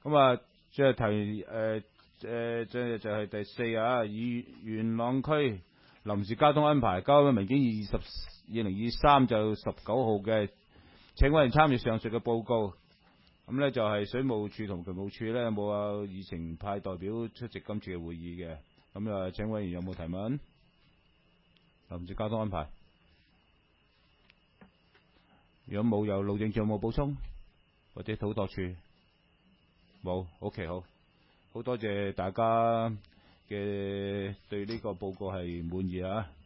咁啊，即係即係就係第四啊，以元朗區臨時交通安排交咗文件2023就19號嘅，請委員參與上述嘅報告。咁呢就係水務署同渠務署呢冇議程派代表出席今次嘅會議嘅。咁啊，請委員有冇提問？臨時交通安排，如果冇，有路政署有冇補充？或者土拓署冇 ？OK， 好多謝大家嘅對呢個報告係滿意啊！